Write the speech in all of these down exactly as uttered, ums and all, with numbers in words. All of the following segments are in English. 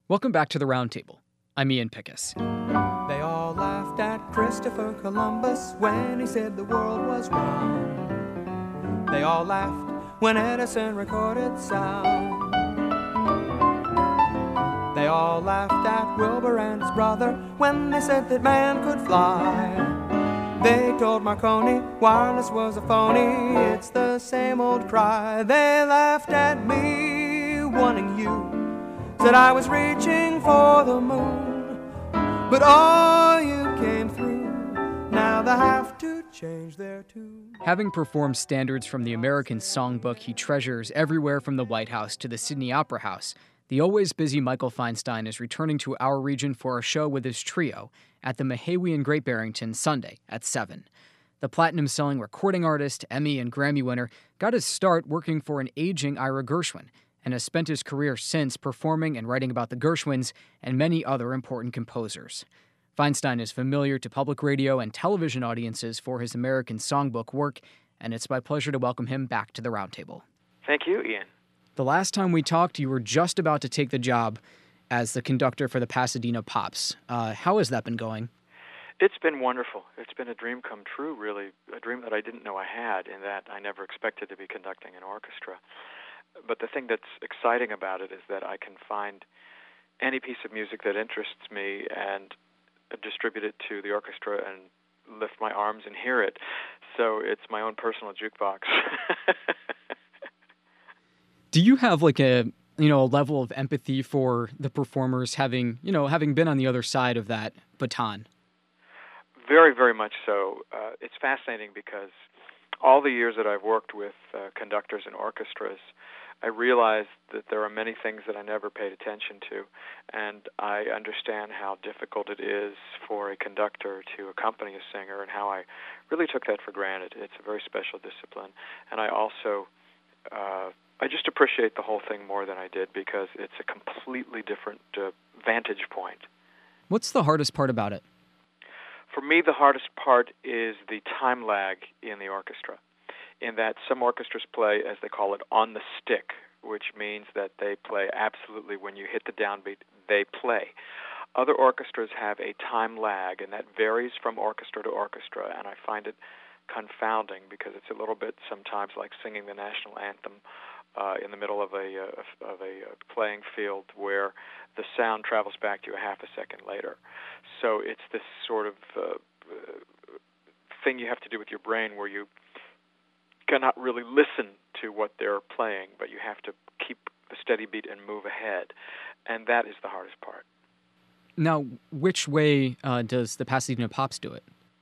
Welcome back to the Roundtable. I'm Ian Pickus. They all laughed at Christopher Columbus when he said the world was round. They all laughed when Edison recorded sound. They all laughed at Wilbur and his brother when they said that man could fly. They told Marconi wireless was a phony. It's the same old cry. They laughed at me, wanting you. Said I was reaching for the moon, but all you came through. Now they have to change their tune. Having performed standards from the American Songbook he treasures everywhere from the White House to the Sydney Opera House, the always busy Michael Feinstein is returning to our region for a show with his trio at the Mahawi in Great Barrington Sunday at seven. The platinum-selling recording artist, Emmy and Grammy winner, got his start working for an aging Ira Gershwin, and has spent his career since performing and writing about the Gershwins and many other important composers. Feinstein is familiar to public radio and television audiences for his American Songbook work, and it's my pleasure to welcome him back to the Roundtable. Thank you, Ian. The last time we talked, you were just about to take the job as the conductor for the Pasadena Pops. Uh, how has that been going? It's been wonderful. It's been a dream come true, really, a dream that I didn't know I had, in that I never expected to be conducting an orchestra. But the thing that's exciting about it is that I can find any piece of music that interests me and distribute it to the orchestra and lift my arms and hear it. So it's my own personal jukebox. Do you have like a, you know, a level of empathy for the performers having, you know, having been on the other side of that baton? Very, very much so. Uh, it's fascinating because all the years that I've worked with uh, conductors and orchestras, I realized that there are many things that I never paid attention to, and I understand how difficult it is for a conductor to accompany a singer and how I really took that for granted. It's a very special discipline, and I also, uh, I just appreciate the whole thing more than I did because it's a completely different uh, vantage point. What's the hardest part about it? For me, the hardest part is the time lag in the orchestra, in that some orchestras play, as they call it, on the stick, which means that they play absolutely when you hit the downbeat, they play. Other orchestras have a time lag, and that varies from orchestra to orchestra, and I find it confounding because it's a little bit sometimes like singing the national anthem uh, in the middle of a uh, of a uh, playing field where the sound travels back to you a half a second later. So it's this sort of uh, uh, thing you have to do with your brain where you cannot really listen to what they're playing, but you have to keep a steady beat and move ahead, and that is the hardest part. Now, which way uh, does the Pasadena Pops do it?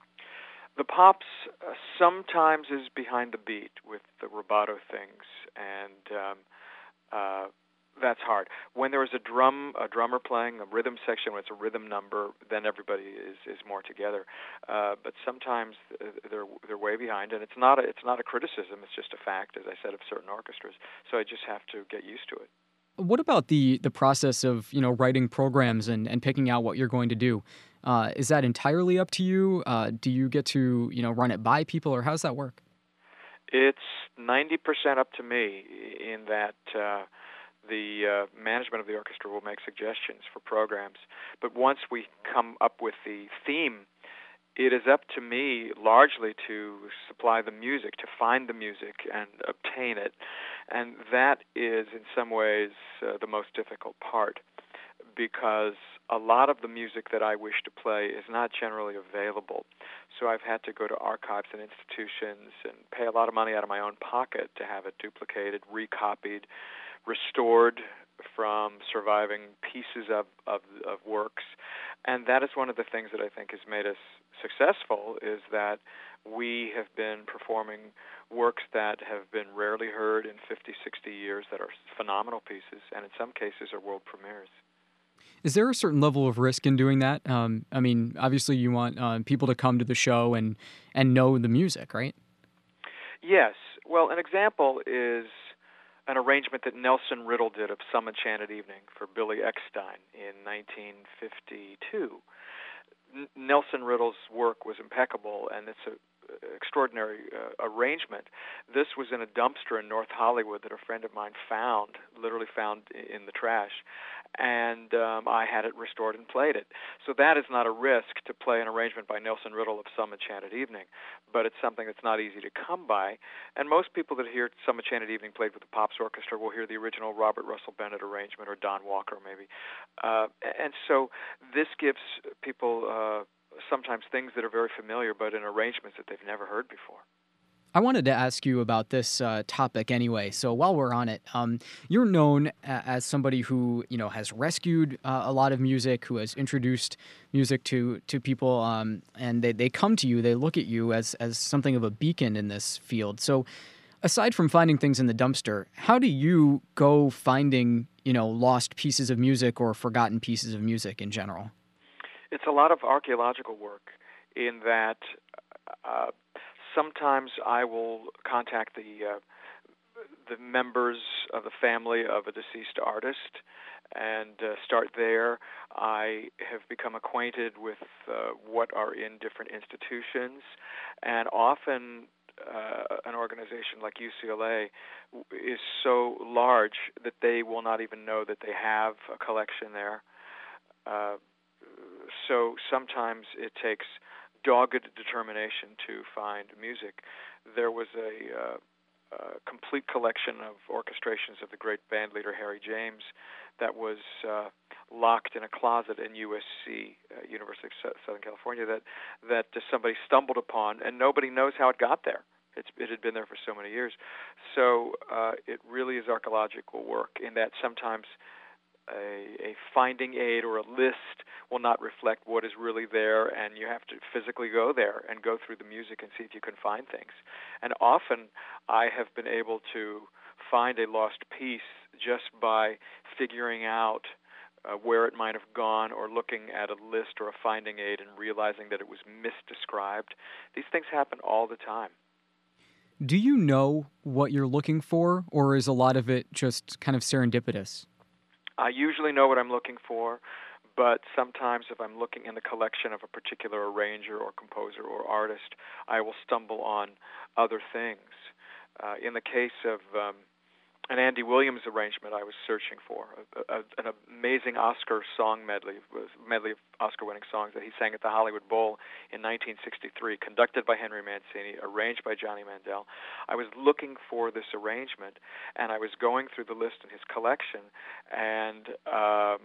The Pops uh, sometimes is behind the beat with the rubato things, and um, uh, that's hard. When there is a drum, a drummer playing a rhythm section, when it's a rhythm number, then everybody is, is more together. Uh, but sometimes they're they're way behind, and it's not a, it's not a criticism. It's just a fact, as I said, of certain orchestras. So I just have to get used to it. What about the the process of, you know, writing programs and, and picking out what you're going to do? Uh, is that entirely up to you? Uh, do you get to, you know, run it by people, or how does that work? It's ninety percent up to me in that uh, the uh, management of the orchestra will make suggestions for programs. But once we come up with the theme, it is up to me largely to supply the music, to find the music and obtain it. And that is, in some ways, uh, the most difficult part, because a lot of the music that I wish to play is not generally available. So I've had to go to archives and institutions and pay a lot of money out of my own pocket to have it duplicated, recopied, restored from surviving pieces of, of, of works. And that is one of the things that I think has made us successful, is that we have been performing works that have been rarely heard in fifty, sixty years that are phenomenal pieces, and in some cases are world premieres. Is there a certain level of risk in doing that? Um, I mean, obviously you want uh, people to come to the show and, and know the music, right? Yes. Well, an example is an arrangement that Nelson Riddle did of Some Enchanted Evening for Billy Eckstine in nineteen fifty-two. N- Nelson Riddle's work was impeccable, and it's a, extraordinary uh, arrangement. This was in a dumpster in North Hollywood that a friend of mine found, literally found in the trash, and um, I had it restored and played it. So that is not a risk to play an arrangement by Nelson Riddle of Some Enchanted Evening, but it's something that's not easy to come by. And most people that hear Some Enchanted Evening played with the Pops Orchestra will hear the original Robert Russell Bennett arrangement or Don Walker maybe. Uh, and so this gives people uh, sometimes things that are very familiar, but in arrangements that they've never heard before. I wanted to ask you about this uh, topic anyway. So while we're on it, um, you're known a- as somebody who, you know, has rescued uh, a lot of music, who has introduced music to to people, um, and they, they come to you, they look at you as as something of a beacon in this field. So aside from finding things in the dumpster, how do you go finding, you know, lost pieces of music or forgotten pieces of music in general? It's a lot of archaeological work in that uh, sometimes I will contact the uh, the members of the family of a deceased artist and uh, start there. I have become acquainted with uh, what are in different institutions, and often uh, an organization like U C L A is so large that they will not even know that they have a collection there. Uh, so sometimes it takes dogged determination to find music. There was a, uh, a complete collection of orchestrations of the great band leader Harry James that was uh, locked in a closet in U S C, uh, University of Southern California, that that somebody stumbled upon, and nobody knows how it got there. It's, it had been there for so many years. So uh, it really is archaeological work in that sometimes A, a finding aid or a list will not reflect what is really there, and you have to physically go there and go through the music and see if you can find things. And often I have been able to find a lost piece just by figuring out uh, where it might have gone, or looking at a list or a finding aid and realizing that it was misdescribed. These things happen all the time. Do you know what you're looking for, or is a lot of it just kind of serendipitous? I usually know what I'm looking for, but sometimes if I'm looking in the collection of a particular arranger or composer or artist, I will stumble on other things. Uh, in the case of um, an Andy Williams arrangement I was searching for, a, a, an amazing Oscar song medley, medley of Oscar-winning songs that he sang at the Hollywood Bowl in nineteen sixty-three, conducted by Henry Mancini, arranged by Johnny Mandel. I was looking for this arrangement, and I was going through the list in his collection, and um,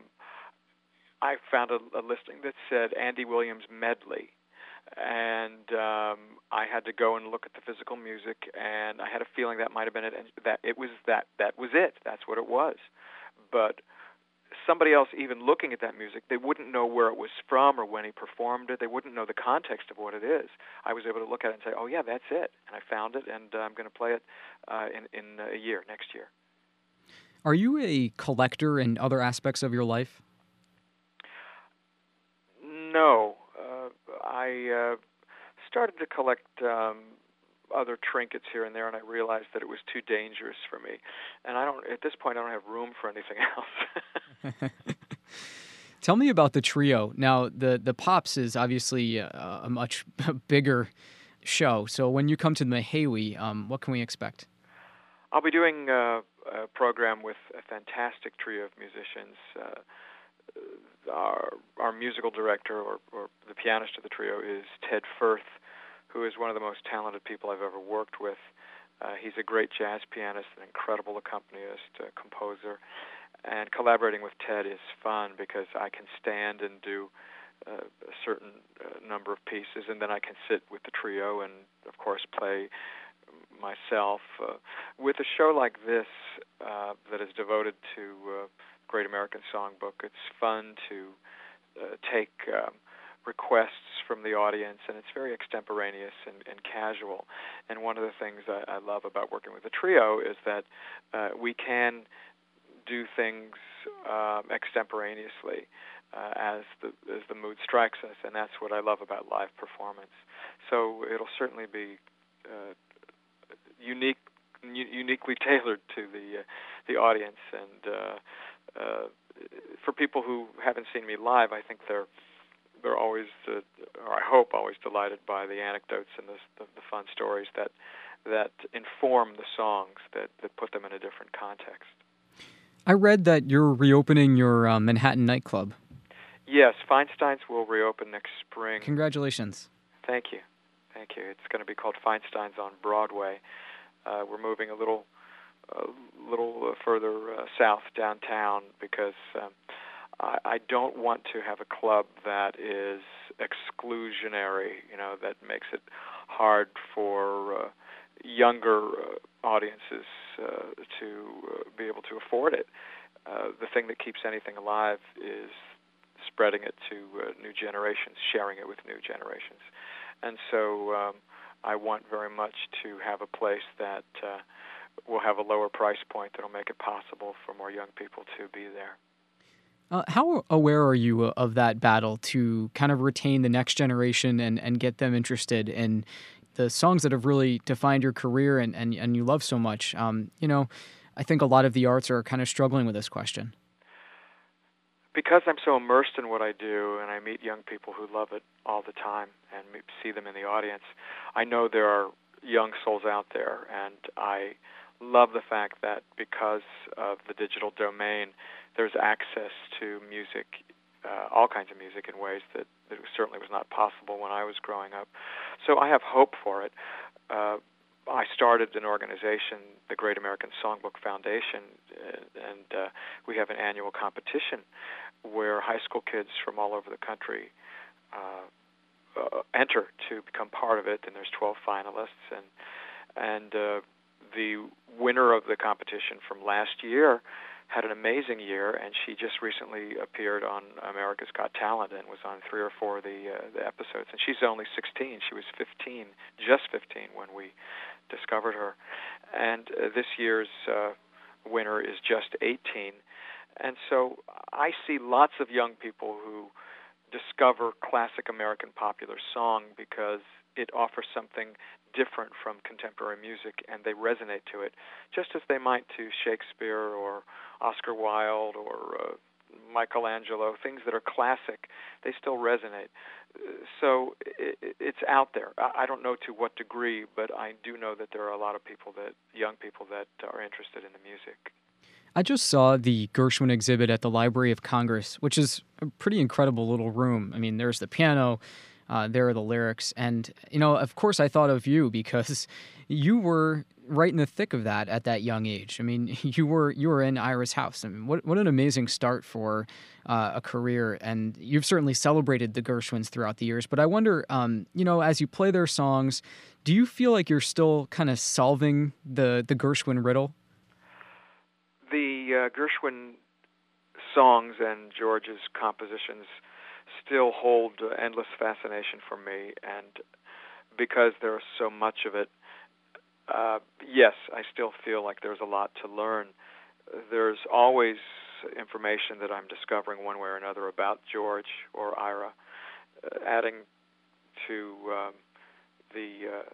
I found a, a listing that said Andy Williams medley. And um, I had to go and look at the physical music, and I had a feeling that might have been it, and that it was that that was it. That's what it was. But somebody else, even looking at that music, they wouldn't know where it was from or when he performed it. They wouldn't know the context of what it is. I was able to look at it and say, "Oh yeah, that's it," and I found it, and uh, I'm going to play it uh, in in a year, next year. Are you a collector in other aspects of your life? No. I uh, started to collect um, other trinkets here and there, and I realized that it was too dangerous for me. And I don't. At this point, I don't have room for anything else. Tell me about the trio. Now, the the Pops is obviously a, a much bigger show. So when you come to the Mahawi, um, what can we expect? I'll be doing uh, a program with a fantastic trio of musicians. Uh, Our our musical director, or, or the pianist of the trio, is Ted Firth, who is one of the most talented people I've ever worked with. Uh, he's a great jazz pianist, an incredible accompanist, uh, composer, and collaborating with Ted is fun because I can stand and do uh, a certain uh, number of pieces, and then I can sit with the trio and, of course, play myself. Uh, with a show like this uh, that is devoted to uh, Great American Songbook, it's fun to uh, take um, requests from the audience, and it's very extemporaneous and, and casual. And one of the things I, I love about working with the trio is that uh, we can do things um, extemporaneously uh, as the as the mood strikes us, and that's what I love about live performance. So it'll certainly be uh, unique, u- uniquely tailored to the uh, the audience, and uh, Uh, for people who haven't seen me live, I think they're they're always uh, or I hope always delighted by the anecdotes and the, the, the fun stories that that inform the songs, that, that put them in a different context. I read that you're reopening your uh, Manhattan nightclub. Yes, Feinstein's will reopen next spring. Congratulations. Thank you. Thank you. It's going to be called Feinstein's on Broadway. Uh, we're moving a little a little further uh, south downtown because um, I, I don't want to have a club that is exclusionary, you know, that makes it hard for uh, younger uh, audiences uh, to uh, be able to afford it. Uh, the thing that keeps anything alive is spreading it to uh, new generations, sharing it with new generations. And so um, I want very much to have a place that uh, will have a lower price point that will make it possible for more young people to be there. Uh, how aware are you of that battle to kind of retain the next generation and, and get them interested in the songs that have really defined your career and, and, and you love so much? Um, you know, I think a lot of the arts are kind of struggling with this question. Because I'm so immersed in what I do and I meet young people who love it all the time and see them in the audience, I know there are young souls out there, and I love the fact that because of the digital domain, there's access to music, uh, all kinds of music in ways that, that certainly was not possible when I was growing up. So I have hope for it. Uh, I started an organization, the Great American Songbook Foundation, and uh, we have an annual competition where high school kids from all over the country uh, uh, enter to become part of it, and there's twelve finalists, and and uh, the winner of the competition from last year had an amazing year, and she just recently appeared on America's Got Talent and was on three or four of the, uh, the episodes. And she's only sixteen. She was fifteen, just fifteen when we discovered her. And uh, this year's uh, winner is just eighteen. And so I see lots of young people who discover classic American popular song because it offers something different from contemporary music, and they resonate to it, just as they might to Shakespeare or Oscar Wilde or uh, Michelangelo, things that are classic. They still resonate. So it, it's out there. I don't know to what degree, but I do know that there are a lot of people, that young people, that are interested in the music. I just saw the Gershwin exhibit at the Library of Congress, which is a pretty incredible little room. I mean, there's the piano, uh, there are the lyrics, and, you know, of course I thought of you because you were right in the thick of that at that young age. I mean, you were you were in Ira's house. I mean, what what an amazing start for uh, a career, and you've certainly celebrated the Gershwins throughout the years. But I wonder, um, you know, as you play their songs, do you feel like you're still kind of solving the the Gershwin riddle? The uh, Gershwin songs and George's compositions still hold uh, endless fascination for me, and because there's so much of it, uh, yes, I still feel like there's a lot to learn. There's always information that I'm discovering one way or another about George or Ira, uh, adding to um, the uh,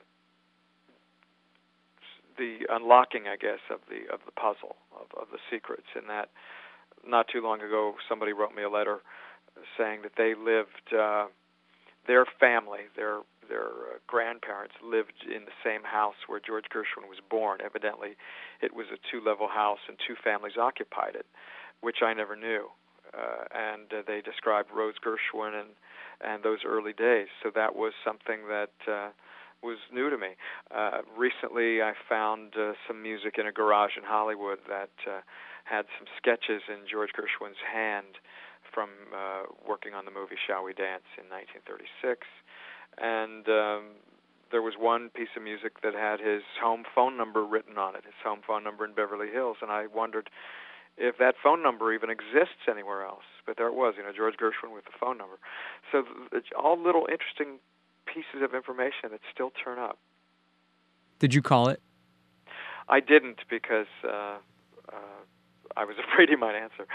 the unlocking, I guess, of the of the puzzle, of, of the secrets. In that, not too long ago, somebody wrote me a letter saying that they lived, uh, their family, their their uh, grandparents lived in the same house where George Gershwin was born. Evidently, it was a two-level house and two families occupied it, which I never knew. Uh, and uh, they described Rose Gershwin and and those early days. So that was something that Uh, was new to me. Uh, recently, I found uh, some music in a garage in Hollywood that uh, had some sketches in George Gershwin's hand from uh, working on the movie Shall We Dance in nineteen thirty-six. And um, there was one piece of music that had his home phone number written on it, his home phone number in Beverly Hills, and I wondered if that phone number even exists anywhere else. But there it was, you know, George Gershwin with the phone number. So it's all little interesting pieces of information that still turn up. Did you call it? I didn't, because uh, uh, I was afraid he might answer.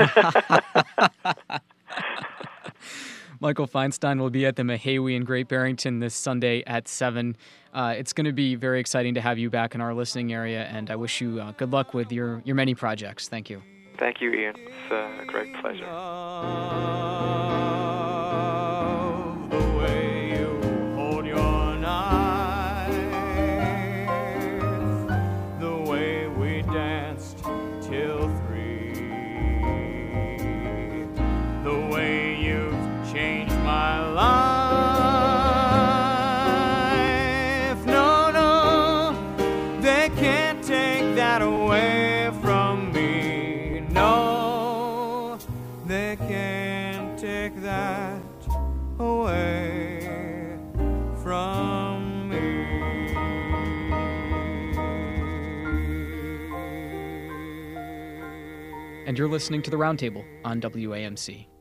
Michael Feinstein will be at the Mahawi in Great Barrington this Sunday at seven. Uh, it's going to be very exciting to have you back in our listening area, and I wish you uh, good luck with your, your many projects. Thank you. Thank you, Ian. It's uh, a great pleasure. The way that away from me. No, they can't take that away from me. And you're listening to The Roundtable on W A M C.